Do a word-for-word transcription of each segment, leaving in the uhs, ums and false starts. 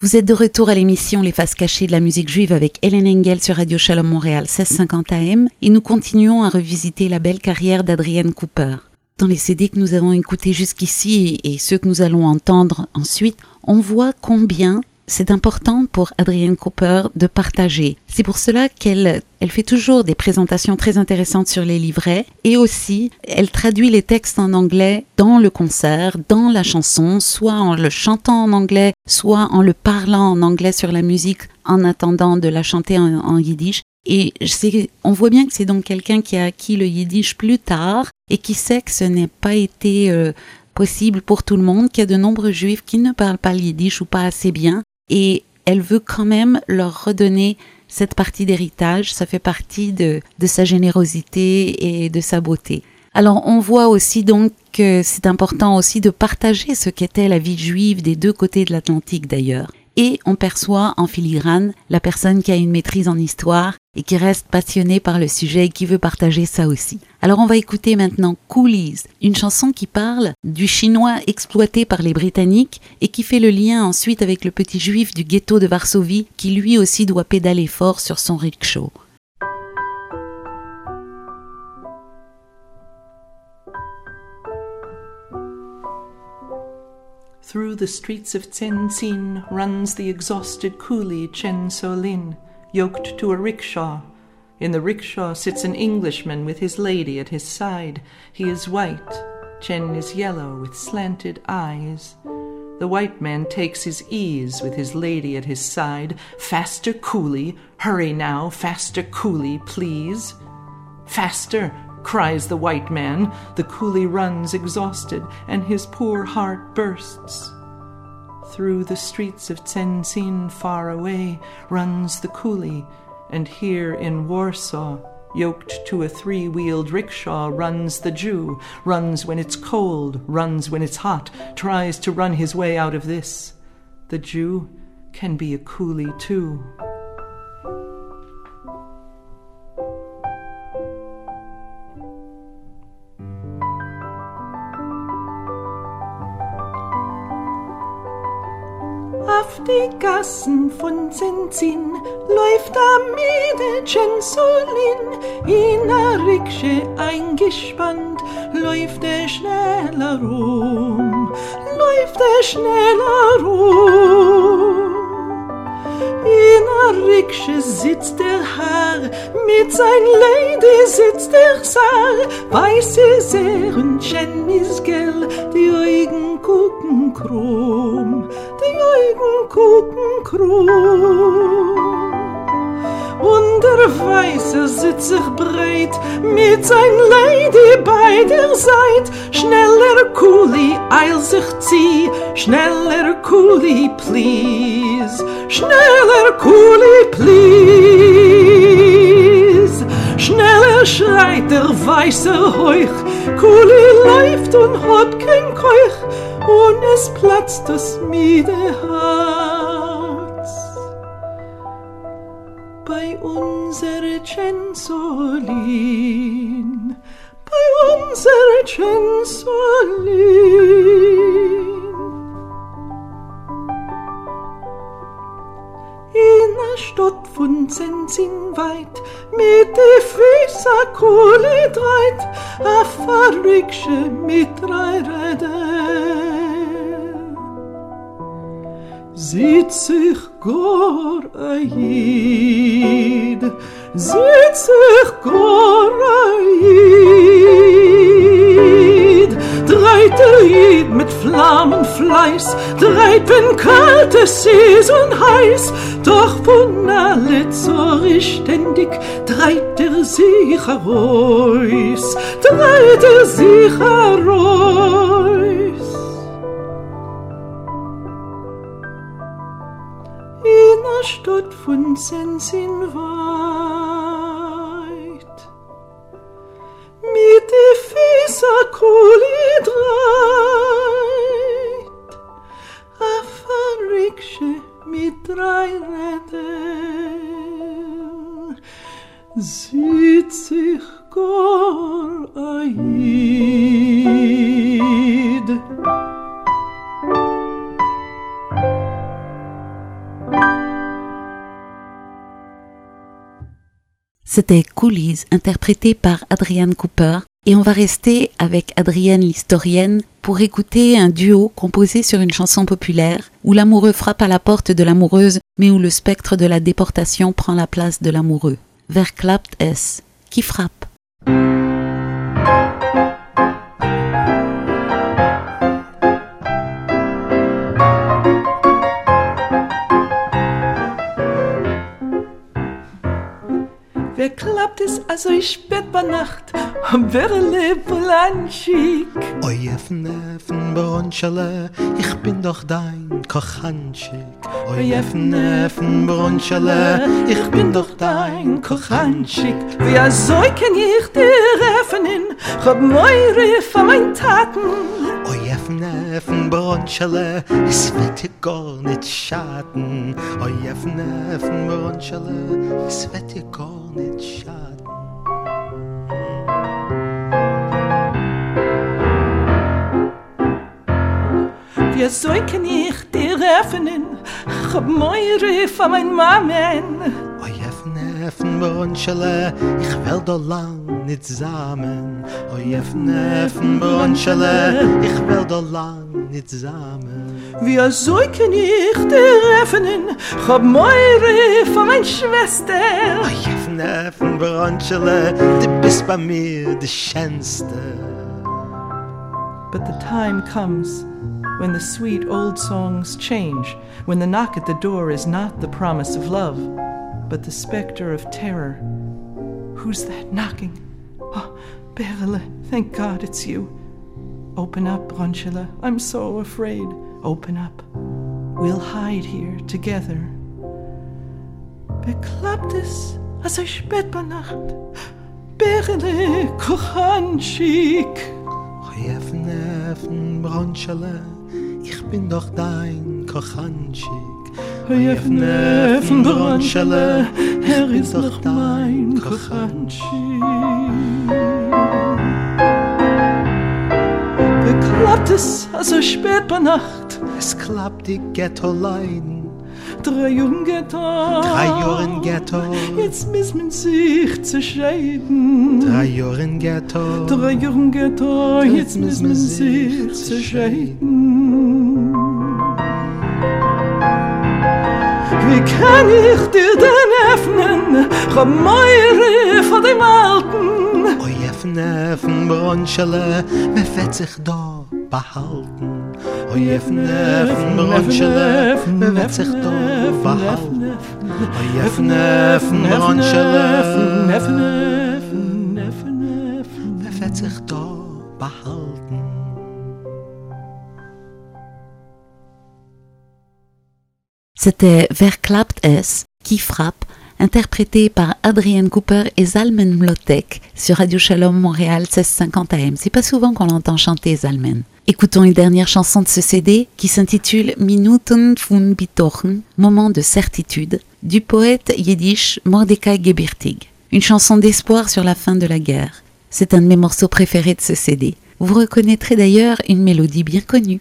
Vous êtes de retour à l'émission Les Faces Cachées de la musique juive avec Hélène Engel sur Radio Shalom Montréal seize cinquante A M et nous continuons à revisiter la belle carrière d'Adrienne Cooper. Dans les C D que nous avons écoutés jusqu'ici et ceux que nous allons entendre ensuite, on voit combien c'est important pour Adrienne Cooper de partager. C'est pour cela qu'elle elle fait toujours des présentations très intéressantes sur les livrets et aussi elle traduit les textes en anglais dans le concert, dans la chanson, soit en le chantant en anglais, soit en le parlant en anglais sur la musique en attendant de la chanter en, en yiddish. Et c'est, on voit bien que c'est donc quelqu'un qui a acquis le yiddish plus tard et qui sait que ce n'est pas été euh, possible pour tout le monde, qu'il y a de nombreux juifs qui ne parlent pas le yiddish ou pas assez bien. Et elle veut quand même leur redonner cette partie d'héritage, ça fait partie de, de sa générosité et de sa beauté. Alors on voit aussi donc que c'est important aussi de partager ce qu'était la vie juive des deux côtés de l'Atlantique d'ailleurs. Et on perçoit en filigrane la personne qui a une maîtrise en histoire et qui reste passionnée par le sujet et qui veut partager ça aussi. Alors on va écouter maintenant Coolies, une chanson qui parle du chinois exploité par les Britanniques et qui fait le lien ensuite avec le petit juif du ghetto de Varsovie qui lui aussi doit pédaler fort sur son rickshaw. Through the streets of Tenzin runs the exhausted coolie Chen Solin, yoked to a rickshaw. In the rickshaw sits an Englishman with his lady at his side. He is white. Chen is yellow with slanted eyes. The white man takes his ease with his lady at his side. Faster, coolie! Hurry now, faster, coolie, please! Faster! Cries the white man. The coolie runs exhausted, and his poor heart bursts. Through the streets of Tenzin far away runs the coolie, and here in Warsaw, yoked to a three-wheeled rickshaw, runs the Jew, runs when it's cold, runs when it's hot, tries to run his way out of this. The Jew can be a coolie too. Auf die Gassen von Tenzin läuft Amide Censolin, in a Riksche eingespannt, läuft er schneller rum, läuft er schneller rum. In a Riksche sitzt der Herr, mit sein Lady sitzt der Sar, weiß ist er und Chen ist gell, die Augen gucken krumm, die Augen gucken krumm. Und der Weiße sitzt sich breit, mit sein Lady bei der Seite. Schneller Coolie, eil sich zieh, schneller Coolie, please. Schneller Coolie, please. Schneller schreit der Weiße heuch, Coolie läuft und hat kein Keuch, und es platzt das müde Herz. Bei unserer Censolin, bei unserer Censolin. In a Stadt von Tenzin weit, mit de Füße Kohle dreit, a Fahrriksche mit drei Rädern. Sieht sich gar a Jid, sieht sich gar a Jid. Dreit der Jid mit Flammenfleiß, dreit wenn kalt es ist und heiß, doch von alle Zorri ständig dreit er sich heraus, dreit er sich heraus. In a Stadt von Tenzin weit, mit de Füße Kohle dreit, a Fahrriksche mit drei Rädern, sieht sich gar a Jid. C'était Coolies, interprété par Adrienne Cooper. Et on va rester avec Adrienne l'historienne pour écouter un duo composé sur une chanson populaire où l'amoureux frappe à la porte de l'amoureuse, mais où le spectre de la déportation prend la place de l'amoureux. Wer klappt es? Qui frappe? Wer klappt es also spät bei Nacht am Berle Polanschik? Oi Effen, Bronschale, ich bin doch dein Kochanschik. Oi Effen, Bronschale, ich bin doch dein Kochanschik. Wer soll kenn ich dir öffnen, hab Meure von mein Taten. Oi Effen, Bronschale, es wird dir gar nicht schaden. Oi Effen, Bronschale, es wird dir gar nicht schaden. Wie soll kenn ich dir öffnen, hab Meure von mein Mamen. Oi Effen, Bronschale, ich will da lang nicht zusammen. Oi Effen, Bronschale, ich will da lang nicht zusammen. Wie soll kenn ich dir öffnen, hab Meure von mein Schwester. Oi Effen, Bronschale, du bist bei mir die Schönste. But the time comes when the sweet old songs change, when the knock at the door is not the promise of love, but the specter of terror. Who's that knocking? Oh, Berle, thank God it's you. Open up, Bronschale, I'm so afraid. Open up. We'll hide here together. Wer klappt es, also spät bei Nacht? Berle, Kochanschik. Oi Effen, Effen, Bronschale, ich bin doch dein Kochanschik. Oi Effen, Effen, Bronschale, er ist doch mein Kochanschik. Wer klappt es, also spät bei Nacht? Es klappt die Ghetto-Leiden. Drei Jahre Ghetto. Drei Jahre in Ghetto. Jetzt muss man sich zerscheiden. Drei Jahre in Ghetto. Drei Jahre Ghetto. Jetzt muss man sich zerscheiden. Wie kann ich dir denn öffnen? Hab Meure von dem Alten. Oi Effen, Effen, Bronschale, wer wird sich da behalten? Oi Effen, Effen, Bronschale, wer wird sich da behalten? Oi Effen, Effen, Bronschale, wer wird sich da behalten? C'était Wer klappt es? Qui frappe? Interprété par Adrienne Cooper et Zalmen Mlotek sur Radio Shalom Montréal seize cinquante A M. C'est pas souvent qu'on l'entend chanter Zalmen. Écoutons une dernière chanson de ce C D qui s'intitule Minuten von Bitochen, moment de certitude, du poète yiddish Mordechai Gebirtig. Une chanson d'espoir sur la fin de la guerre. C'est un de mes morceaux préférés de ce C D. Vous reconnaîtrez d'ailleurs une mélodie bien connue.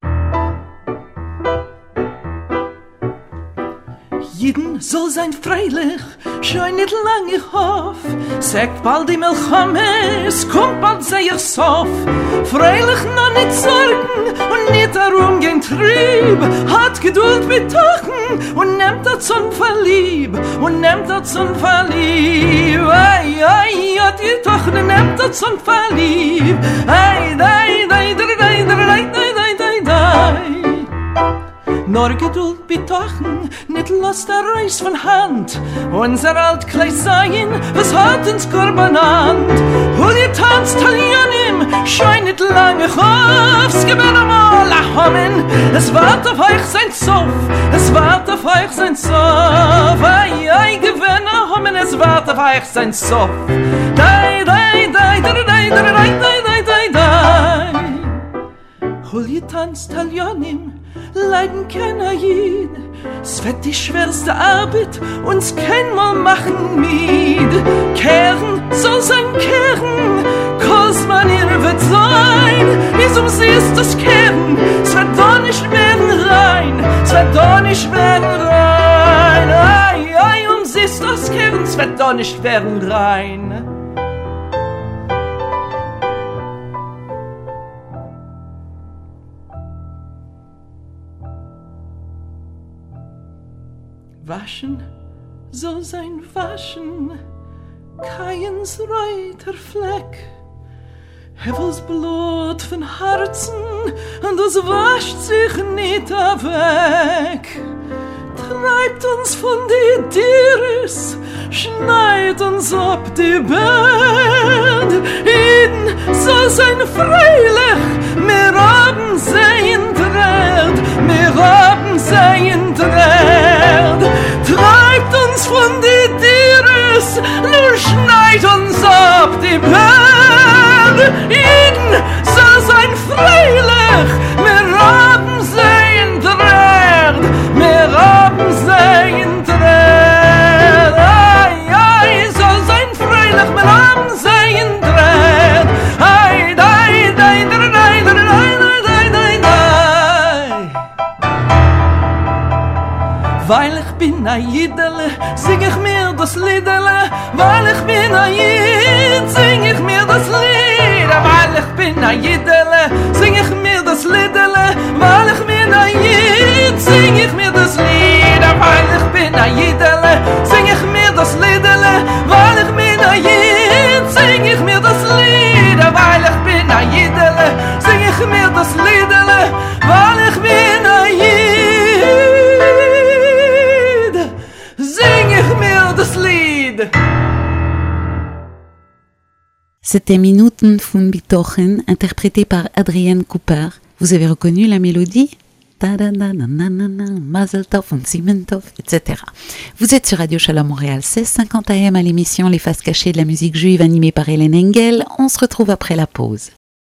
Jeden soll sein freilich, schon nicht lang ich hoff. Sagt bald die Milchome, es kommt bald sehr sof. Freilich noch nicht sorgen und nicht darum gehen trieb. Hat Geduld betochen und nehmt das zum Verlieb. Und nehmt das zum Verlieb. Ei, ei, hat ihr Tochter, nehmt das zum Verlieb. Ei, dei, dei, dei, dei, dei, dei, dei, dei. Nur Geduld betochen, nicht los der Reis von Hand. Unser Altkleid sein, was hat uns Korbanant? Hol ihr tanzt, Talionim, schein nicht lange Chofs. Gewinn einmal Achomen, es wart auf euch sein Zoff. Es wart auf euch sein Zoff. Ei, ei, gewinn Achomen, es wart auf euch sein Zoff. Dei, dei, dei, dei, dei, dei, dei, dei, dei, dei. Hol ihr tanzt, Talionim, leiden keiner jid. Es wird die schwerste Arbeit, uns kein mal machen mied. Kehren soll sein Kehren, kos man ihr wird sein. Wieso sie ist das Kehren, es wird doch nicht werden rein. Es wird doch nicht werden rein. Ei, ei, um sie ist das Kehren, es wird doch ja nicht werden rein. Waschen soll sein waschen, keins reiter Fleck. Hevels Blut von Herzen, und das wascht sich nicht weg. Treibt uns von die Tieres, schneid uns ab die Bett. Eden soll sein freilich, wir haben sein Dreht, wir haben sein Dreht. Treibt uns von die Tieres, nur schneid uns ab die Bett. Eden soll sein freilich, wir haben sein Dreht, wir haben sein Dreht. Ai, ai, soll sein freilich, wir haben sein Dreht. Ai, dai, dai, dai, dai, dai, dai, dai, dai. Weil ich bin a Jidele, sing ich mir das Liedele. Weil ich bin a Jid, sing ich mir das Lied. Weil ich bin a Jidele, sing ich mir das Liedele. Weil ich bin a Jid, sing ich mir das Lied. Weil ich bin a Jidele, sing ich mir das Liedele. Weil ich bin a Jid, sing ich mir das Lied. Weil ich bin a Jidele, sing ich mir das Liedele. Weil ich bin a Jid, sing ich mir das Lied. C'était Minuten von Bitochen, interprété par Adrienne Cooper. Vous avez reconnu la mélodie? Mazel Tov, Simen Tov, et cetera. Vous êtes sur Radio Shalom Montréal, seize cinquante A M à l'émission Les Faces Cachées de la musique juive animée par Hélène Engel. On se retrouve après la pause.